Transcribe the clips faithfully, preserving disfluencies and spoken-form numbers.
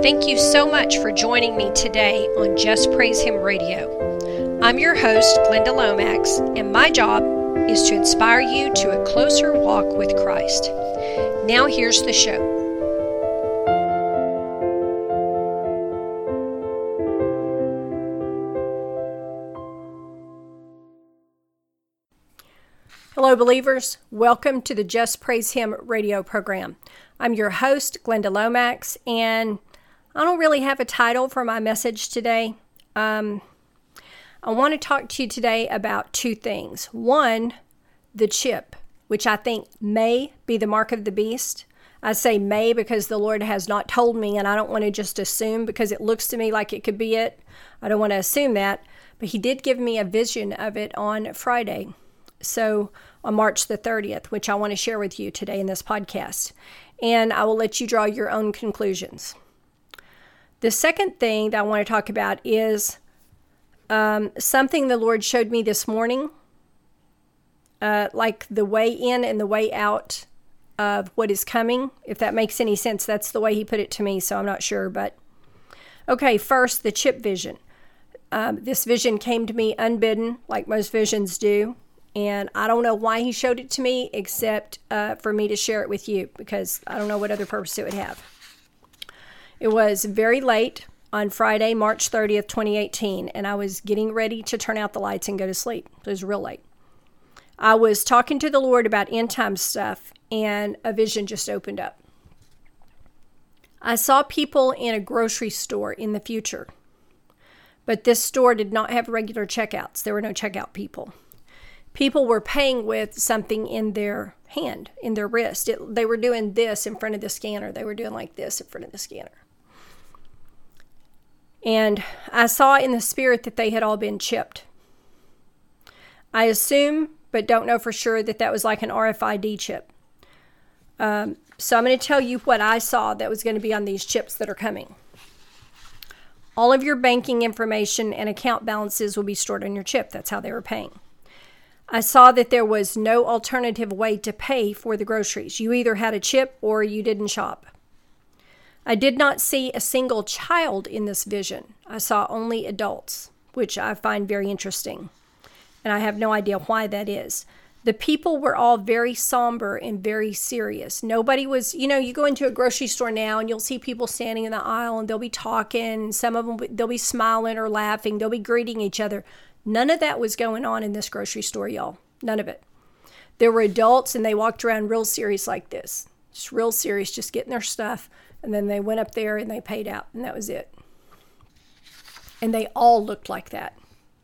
Thank you so much for joining me today on Just Praise Him Radio. I'm your host, Glenda Lomax, and my job is to inspire you to a closer walk with Christ. Now here's the show. Hello, believers. Welcome to the Just Praise Him radio program. I'm your host, Glenda Lomax, and I don't really have a title for my message today. Um, I want to talk to you today about two things. One, the chip, which I think may be the mark of the beast. I say may because the Lord has not told me, and I don't want to just assume because it looks to me like it could be it. I don't want to assume that, but He did give me a vision of it on Friday. So on March the thirtieth, which I want to share with you today in this podcast. And I will let you draw your own conclusions. The second thing that I want to talk about is um, something the Lord showed me this morning, uh, like the way in and the way out of what is coming. If that makes any sense, that's the way He put it to me, so I'm not sure. But okay, first, the chip vision. Um, this vision came to me unbidden, like most visions do. And I don't know why He showed it to me, except uh, for me to share it with you, because I don't know what other purpose it would have. It was very late on Friday, March thirtieth, twenty eighteen, and I was getting ready to turn out the lights and go to sleep. It was real late. I was talking to the Lord about end time stuff, and a vision just opened up. I saw people in a grocery store in the future, but this store did not have regular checkouts. There were no checkout people. People were paying with something in their hand, in their wrist. It, they were doing this in front of the scanner. They were doing like this in front of the scanner. And I saw in the spirit that they had all been chipped. I assume, but don't know for sure, that that was like an R F I D chip. Um, so I'm going to tell you what I saw that was going to be on these chips that are coming. All of your banking information and account balances will be stored on your chip. That's how they were paying. I saw that there was no alternative way to pay for the groceries. You either had a chip or you didn't shop. I did not see a single child in this vision. I saw only adults, which I find very interesting. And I have no idea why that is. The people were all very somber and very serious. Nobody was, you know, you go into a grocery store now and you'll see people standing in the aisle and they'll be talking. Some of them, they'll be smiling or laughing. They'll be greeting each other. None of that was going on in this grocery store, y'all. None of it. There were adults, and they walked around real serious like this. Just real serious, just getting their stuff. And then they went up there and they paid out, and that was it. And they all looked like that.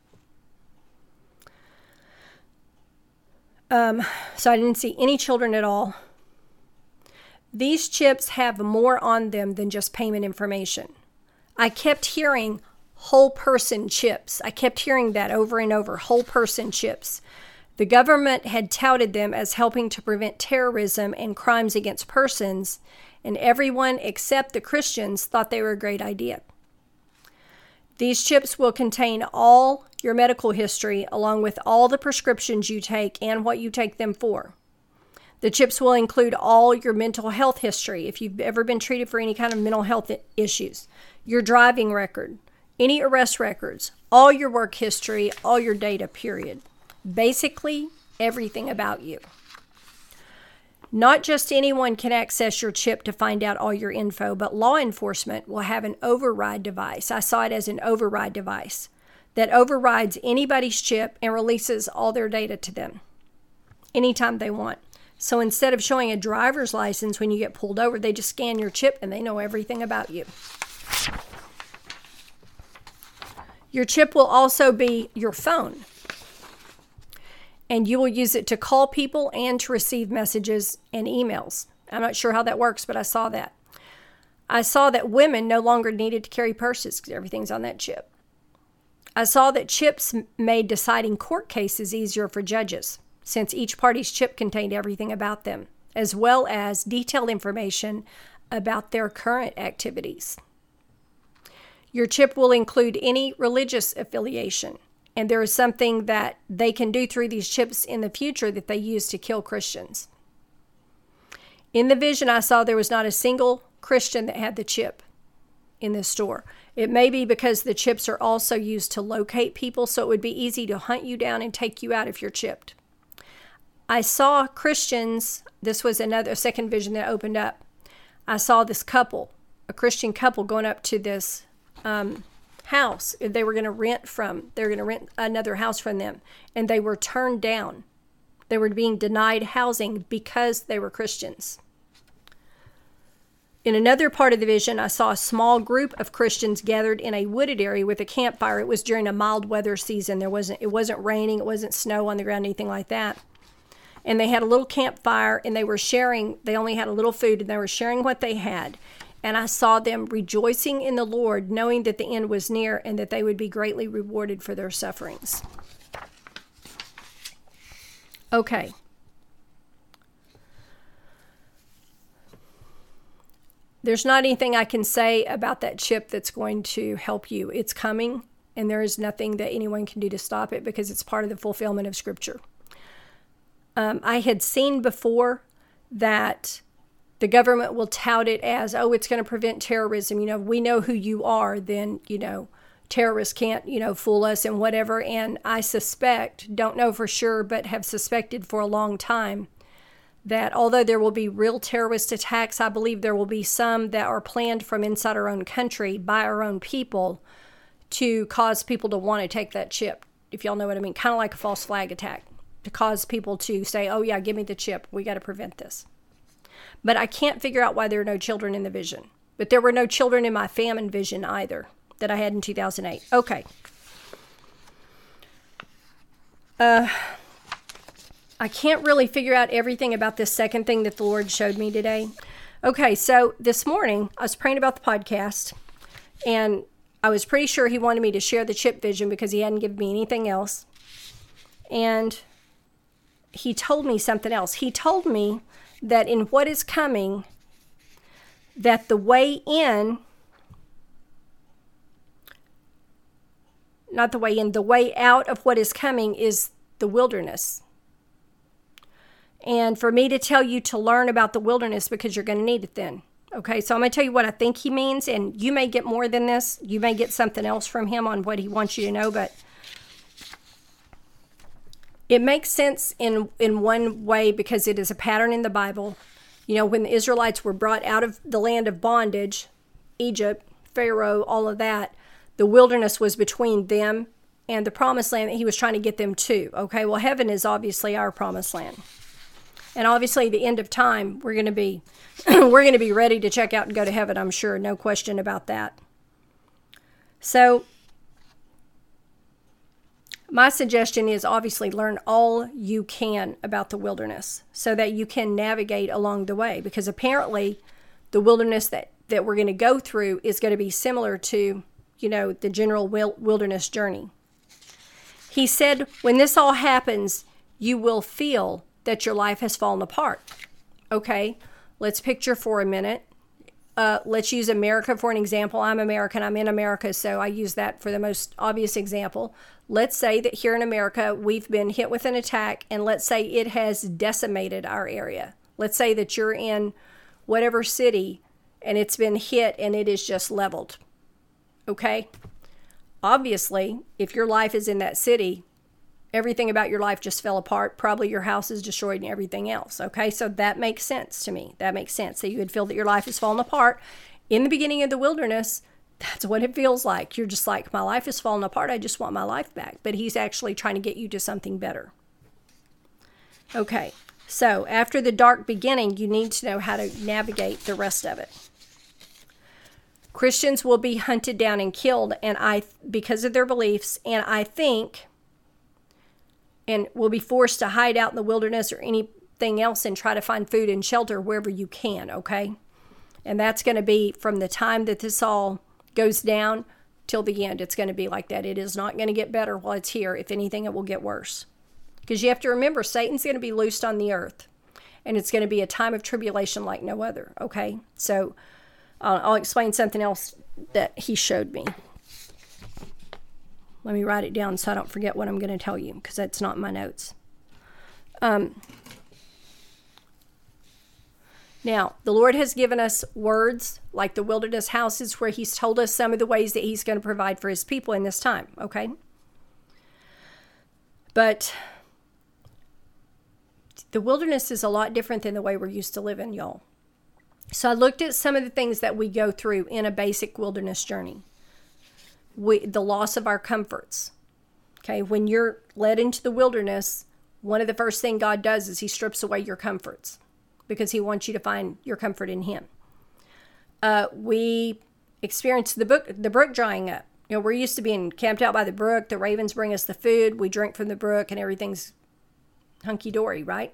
Um, so I didn't see any children at all. These chips have more on them than just payment information. I kept hearing whole person chips. I kept hearing that over and over, whole person chips. The government had touted them as helping to prevent terrorism and crimes against persons, and everyone except the Christians thought they were a great idea. These chips will contain all your medical history, along with all the prescriptions you take and what you take them for. The chips will include all your mental health history, if you've ever been treated for any kind of mental health issues, your driving record, any arrest records, all your work history, all your data, period. Basically, everything about you. Not just anyone can access your chip to find out all your info, but law enforcement will have an override device. I saw it as an override device that overrides anybody's chip and releases all their data to them anytime they want. So instead of showing a driver's license when you get pulled over, they just scan your chip and they know everything about you. Your chip will also be your phone, and you will use it to call people and to receive messages and emails. I'm not sure how that works, but I saw that. I saw that women no longer needed to carry purses because everything's on that chip. I saw that chips made deciding court cases easier for judges, since each party's chip contained everything about them, as well as detailed information about their current activities. Your chip will include any religious affiliation, and there is something that they can do through these chips in the future that they use to kill Christians. In the vision I saw, there was not a single Christian that had the chip. in this store. It may be because the chips are also used to locate people, so it would be easy to hunt you down and take you out if you're chipped. I saw Christians, this was another second vision that opened up. I saw this couple, a Christian couple, going up to this um, house they were going to rent from. They were going to rent another house from them, and they were turned down. They were being denied housing because they were Christians. In another part of the vision, I saw a small group of Christians gathered in a wooded area with a campfire. It was during a mild weather season. There wasn't, it wasn't raining. It wasn't snow on the ground, anything like that. And they had a little campfire, and they were sharing. They only had a little food, and they were sharing what they had. And I saw them rejoicing in the Lord, knowing that the end was near and that they would be greatly rewarded for their sufferings. Okay. There's not anything I can say about that chip that's going to help you. It's coming, and there is nothing that anyone can do to stop it because it's part of the fulfillment of Scripture. Um, I had seen before that the government will tout it as, oh, it's going to prevent terrorism. You know, we know who you are, then, you know, terrorists can't, you know, fool us and whatever. And I suspect, don't know for sure, but have suspected for a long time that although there will be real terrorist attacks, I believe there will be some that are planned from inside our own country by our own people to cause people to want to take that chip, if y'all know what I mean. Kind of like a false flag attack, to cause people to say, oh yeah, give me the chip. We got to prevent this. But I can't figure out why there are no children in the vision. But there were no children in my famine vision either that I had in two thousand eight. Okay. Uh... I can't really figure out everything about this second thing that the Lord showed me today. Okay, so this morning I was praying about the podcast, and I was pretty sure he wanted me to share the chip vision because he hadn't given me anything else. And he told me something else. He told me that in what is coming, that the way in, not the way in, the way out of what is coming is the wilderness. And for me to tell you to learn about the wilderness because you're going to need it then. Okay, so I'm going to tell you what I think he means, and you may get more than this. You may get something else from him on what he wants you to know, but it makes sense in, in one way because it is a pattern in the Bible. You know, when the Israelites were brought out of the land of bondage, Egypt, Pharaoh, all of that, the wilderness was between them and the promised land that he was trying to get them to. Okay, well, heaven is obviously our promised land. And obviously, the end of time, we're going to be we're going to be ready to check out and go to heaven, I'm sure. No question about that. So, my suggestion is obviously learn all you can about the wilderness so that you can navigate along the way. Because apparently, the wilderness that, that we're going to go through is going to be similar to, you know, the general wilderness journey. He said, when this all happens, you will feel that your life has fallen apart. Okay, let's picture for a minute. Uh, let's use America for an example. I'm American. I'm in America, so I use that for the most obvious example. Let's say that here in America, we've been hit with an attack, and let's say it has decimated our area. Let's say that you're in whatever city, and it's been hit, and it is just leveled. Okay? Obviously, if your life is in that city, everything about your life just fell apart. Probably your house is destroyed and everything else. Okay, so that makes sense to me. That makes sense. So you would feel that your life has fallen apart. In the beginning of the wilderness, that's what it feels like. You're just like, my life has fallen apart. I just want my life back. But he's actually trying to get you to something better. Okay, so after the dark beginning, you need to know how to navigate the rest of it. Christians will be hunted down and killed, and I because of their beliefs, and I think... and will be forced to hide out in the wilderness or anything else and try to find food and shelter wherever you can, okay? And that's going to be from the time that this all goes down till the end. It's going to be like that. It is not going to get better while it's here. If anything, it will get worse. Because you have to remember, Satan's going to be loosed on the earth. And it's going to be a time of tribulation like no other, okay? So uh, I'll explain something else that he showed me. Let me write it down so I don't forget what I'm going to tell you, because that's not in my notes. Um, Now, the Lord has given us words like the wilderness houses where he's told us some of the ways that he's going to provide for his people in this time, okay? But the wilderness is a lot different than the way we're used to living, y'all. So I looked at some of the things that we go through in a basic wilderness journey. We, the loss of our comforts. Okay, when you're led into the wilderness, one of the first things God does is he strips away your comforts because he wants you to find your comfort in him. Uh, we experience the brook, the brook drying up. You know, we're used to being camped out by the brook. The ravens bring us the food. We drink from the brook and everything's hunky-dory, right?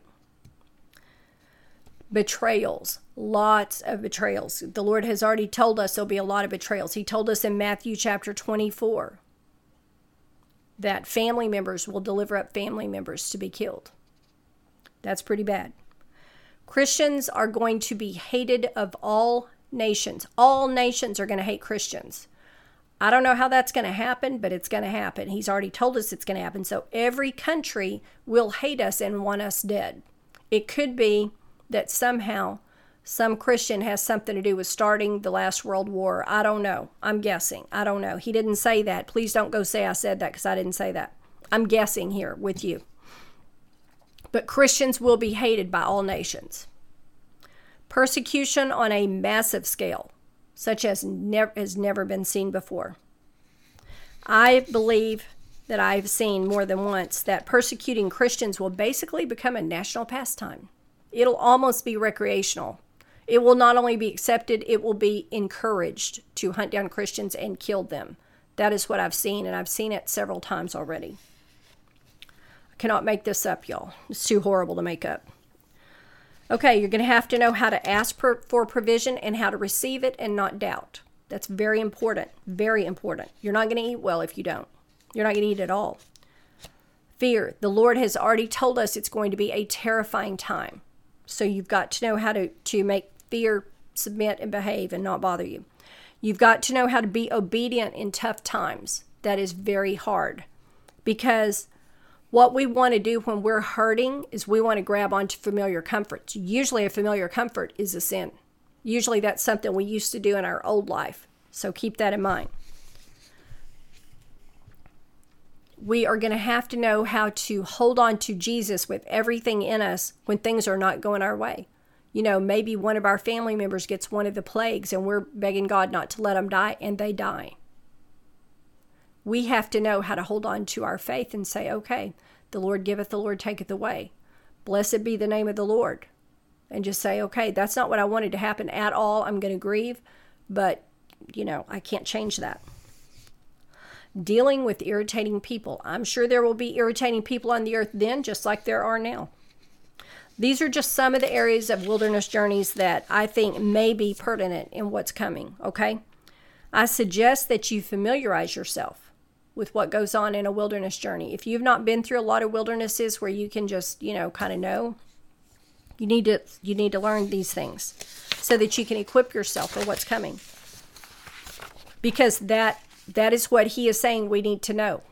Betrayals. Lots of betrayals. The Lord has already told us there'll be a lot of betrayals. He told us in Matthew chapter twenty-four that family members will deliver up family members to be killed. That's pretty bad. Christians are going to be hated of all nations. All nations are going to hate Christians. I don't know how that's going to happen, but it's going to happen. He's already told us it's going to happen. So every country will hate us and want us dead. It could be that somehow some Christian has something to do with starting the last world war. I don't know. I'm guessing. I don't know. He didn't say that. Please don't go say I said that because I didn't say that. I'm guessing here with you. But Christians will be hated by all nations. Persecution on a massive scale, such as never has never been seen before. I believe that I've seen more than once that persecuting Christians will basically become a national pastime. It'll almost be recreational. It will not only be accepted, it will be encouraged to hunt down Christians and kill them. That is what I've seen, and I've seen it several times already. I cannot make this up, y'all. It's too horrible to make up. Okay, you're going to have to know how to ask for, for provision and how to receive it and not doubt. That's very important, very important. You're not going to eat well if you don't. You're not going to eat at all. Fear. The Lord has already told us it's going to be a terrifying time. So you've got to know how to, to make fear submit and behave and not bother you. You've got to know how to be obedient in tough times. That is very hard. Because what we want to do when we're hurting is we want to grab onto familiar comforts. Usually a familiar comfort is a sin. Usually that's something we used to do in our old life. So keep that in mind. We are going to have to know how to hold on to Jesus with everything in us when things are not going our way. You know, maybe one of our family members gets one of the plagues and we're begging God not to let them die, and they die. We have to know how to hold on to our faith and say, okay, the Lord giveth, the Lord taketh away. Blessed be the name of the Lord. And just say, okay, that's not what I wanted to happen at all. I'm going to grieve, but, you know, I can't change that. Dealing with irritating people. I'm sure there will be irritating people on the earth then, just like there are now. These are just some of the areas of wilderness journeys that I think may be pertinent in what's coming, okay? I suggest that you familiarize yourself with what goes on in a wilderness journey. If you've not been through a lot of wildernesses where you can just, you know, kind of know, you need to you need to learn these things so that you can equip yourself for what's coming. Because that that is what he is saying we need to know.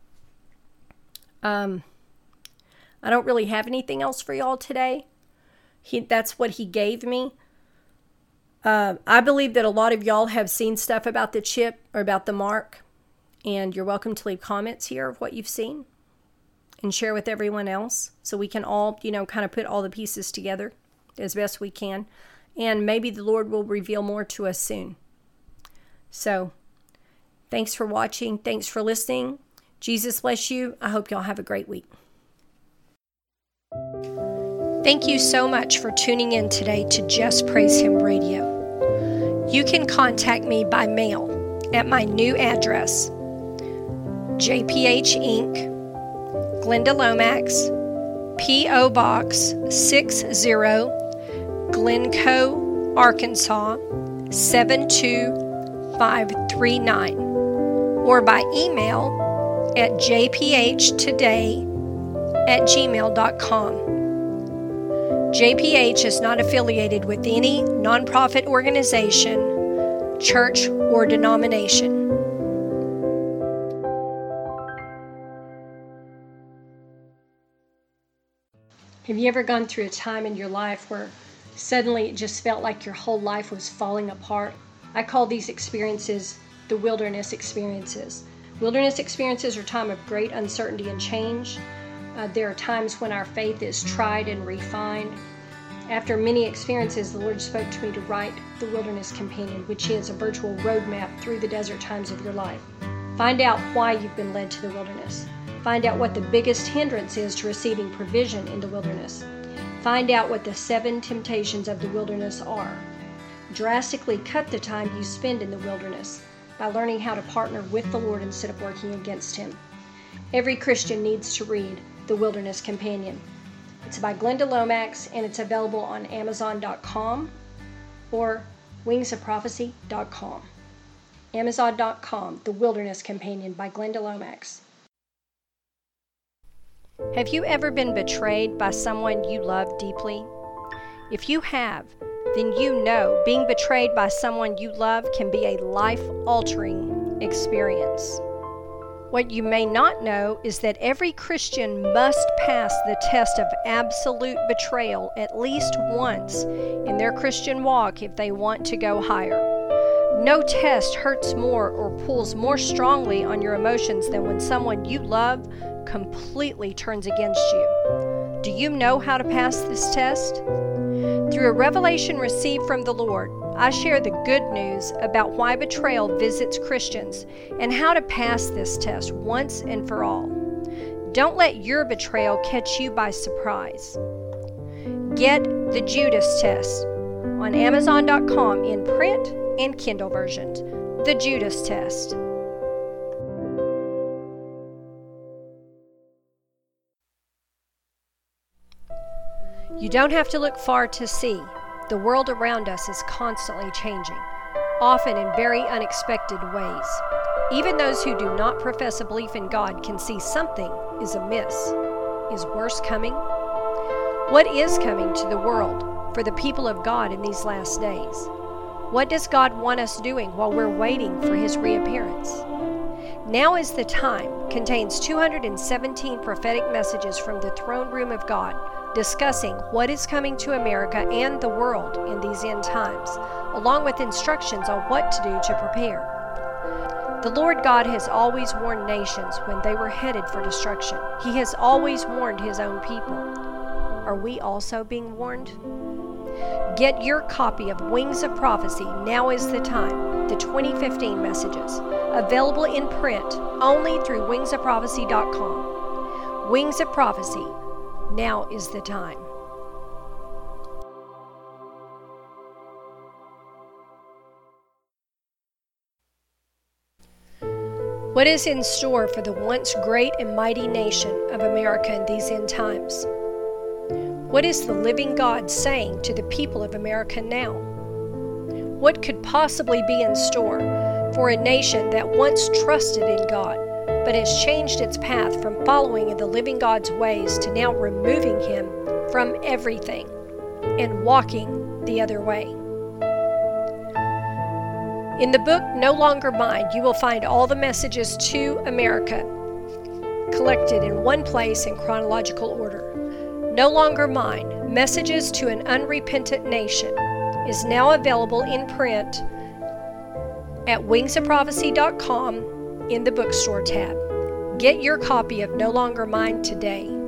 Um, I don't really have anything else for y'all today. He, that's what he gave me. Uh, I believe that a lot of y'all have seen stuff about the chip or about the mark. And you're welcome to leave comments here of what you've seen and share with everyone else so we can all, you know, kind of put all the pieces together as best we can. And maybe the Lord will reveal more to us soon. So, thanks for watching. Thanks for listening. Jesus bless you. I hope y'all have a great week. Thank you so much for tuning in today to Just Praise Him Radio. You can contact me by mail at my new address, J P H Incorporated, Glenda Lomax, P O Box sixty, Glencoe, Arkansas seven two five three nine, or by email at j p h today at gmail dot com. J P H is not affiliated with any nonprofit organization, church, or denomination. Have you ever gone through a time in your life where Suddenly, it just felt like your whole life was falling apart. I call these experiences the wilderness experiences. Wilderness experiences are a time of great uncertainty and change. Uh, there are times when our faith is tried and refined. After many experiences, the Lord spoke to me to write The Wilderness Companion, which is a virtual roadmap through the desert times of your life. Find out why you've been led to the wilderness. Find out what the biggest hindrance is to receiving provision in the wilderness. Find out what the seven temptations of the wilderness are. Drastically cut the time you spend in the wilderness by learning how to partner with the Lord instead of working against Him. Every Christian needs to read The Wilderness Companion. It's by Glenda Lomax, and it's available on amazon dot com or wings of prophecy dot com. amazon dot com, The Wilderness Companion by Glenda Lomax. Have you ever been betrayed by someone you love deeply? If you have, then you know being betrayed by someone you love can be a life-altering experience. What you may not know is that every Christian must pass the test of absolute betrayal at least once in their Christian walk if they want to go higher. No test hurts more or pulls more strongly on your emotions than when someone you love completely turns against you. Do you know how to pass this test? Through a revelation received from the Lord, I share the good news about why betrayal visits Christians and how to pass this test once and for all. Don't let your betrayal catch you by surprise. Get the Judas Test on amazon dot com in print and Kindle versions. The Judas Test. You don't have to look far to see. The world around us is constantly changing, often in very unexpected ways. Even those who do not profess a belief in God can see something is amiss. Is worse coming? What is coming to the world for the people of God in these last days? What does God want us doing while we're waiting for His reappearance? Now is the Time contains two hundred seventeen prophetic messages from the throne room of God, discussing what is coming to America and the world in these end times, along with instructions on what to do to prepare. The Lord God has always warned nations when they were headed for destruction. He has always warned His own people. Are we also being warned? Get your copy of Wings of Prophecy, Now is the Time, the twenty fifteen messages, available in print only through wings of prophecy dot com. Wings of Prophecy, Now is the Time. What is in store for the once great and mighty nation of America in these end times? What is the living God saying to the people of America now? What could possibly be in store for a nation that once trusted in God, but has changed its path from following in the living God's ways to now removing Him from everything and walking the other way? In the book No Longer Mine, you will find all the messages to America collected in one place in chronological order. No Longer Mine, Messages to an Unrepentant Nation, is now available in print at wings of prophecy dot com in the bookstore tab. Get your copy of No Longer Mine today.